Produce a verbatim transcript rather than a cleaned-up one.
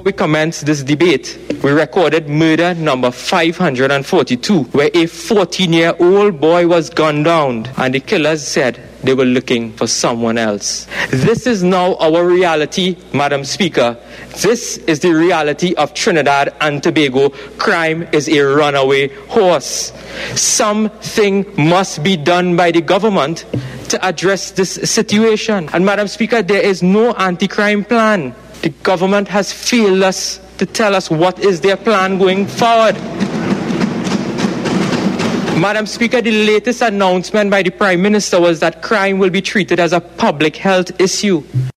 we commenced this debate, we recorded murder number five hundred forty-two, where a fourteen-year-old boy was gunned down, and the killers said they were looking for someone else. This is now our reality, Madam Speaker. This is the reality of Trinidad and Tobago. Crime is a runaway horse. Something must be done by the government to address this situation. And Madam Speaker, there is no anti-crime plan. The government has failed us to tell us what is their plan going forward. Madam Speaker, the latest announcement by the Prime Minister was that crime will be treated as a public health issue.